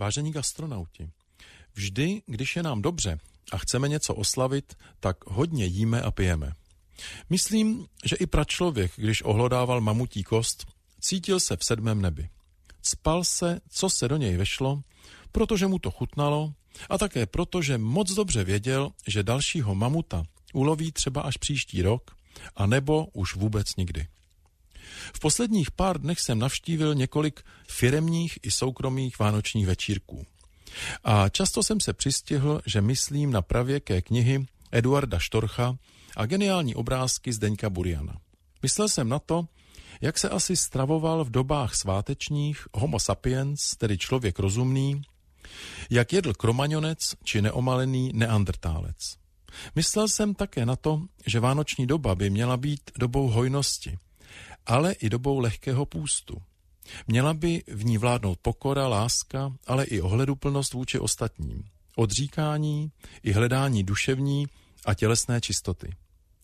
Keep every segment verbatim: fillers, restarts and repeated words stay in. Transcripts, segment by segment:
Vážení gastronauti, vždy, když je nám dobře a chceme něco oslavit, tak hodně jíme a pijeme. Myslím, že i pračlověk, když ohlodával mamutí kost, cítil se v sedmém nebi. Cpal se, co se do něj vešlo, protože mu to chutnalo a také proto, že moc dobře věděl, že dalšího mamuta uloví třeba až příští rok, a nebo už vůbec nikdy. V posledních pár dnech jsem navštívil několik firemních i soukromých vánočních večírků. A často jsem se přistihl, že myslím na pravěké knihy Eduarda Štorcha a geniální obrázky Zdeňka Buriana. Myslel jsem na to, jak se asi stravoval v dobách svátečních homo sapiens, tedy člověk rozumný, jak jedl kromaňonec či neomalený neandrtálec. Myslel jsem také na to, že vánoční doba by měla být dobou hojnosti, ale i dobou lehkého půstu. Měla by v ní vládnout pokora, láska, ale i ohleduplnost vůči ostatním, odříkání i hledání duševní a tělesné čistoty.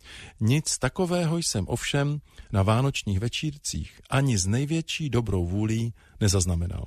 Nic takového jsem ovšem na vánočních večírcích ani s největší dobrou vůlí nezaznamenal.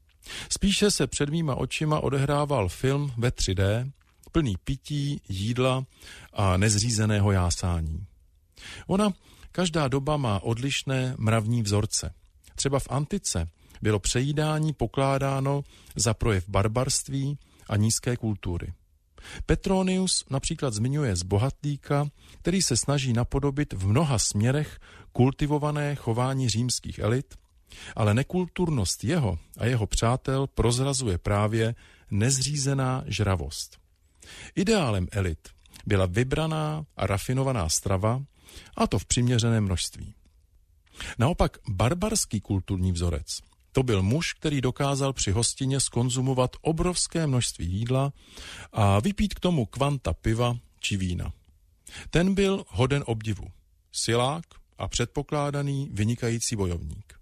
Spíše se před mýma očima odehrával film ve tři dé, plný pití, jídla a nezřízeného jásání. Ona, každá doba má odlišné mravní vzorce. Třeba v antice bylo přejídání pokládáno za projev barbarství a nízké kultury. Petronius například zmiňuje zbohatlíka, který se snaží napodobit v mnoha směrech kultivované chování římských elit, ale nekulturnost jeho a jeho přátel prozrazuje právě nezřízená žravost. Ideálem elit byla vybraná a rafinovaná strava, a to v přiměřeném množství. Naopak barbarský kulturní vzorec, to byl muž, který dokázal při hostině skonzumovat obrovské množství jídla a vypít k tomu kvanta piva či vína. Ten byl hoden obdivu, silák a předpokládaný vynikající bojovník.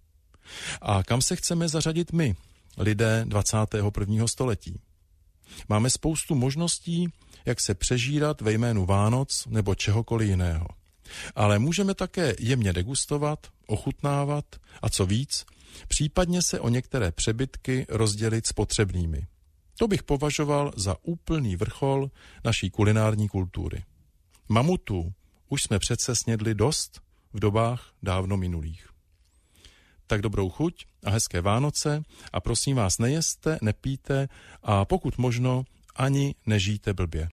A kam se chceme zařadit my, lidé dvacátého prvního století? Máme spoustu možností, jak se přežírat ve jménu Vánoc nebo čehokoliv jiného. Ale můžeme také jemně degustovat, ochutnávat a co víc, případně se o některé přebytky rozdělit s potřebnými. To bych považoval za úplný vrchol naší kulinární kultury. Mamutů už jsme přece snědli dost v dobách dávno minulých. Tak dobrou chuť a hezké Vánoce a prosím vás, nejeste, nepijte a pokud možno ani nežijte blbě.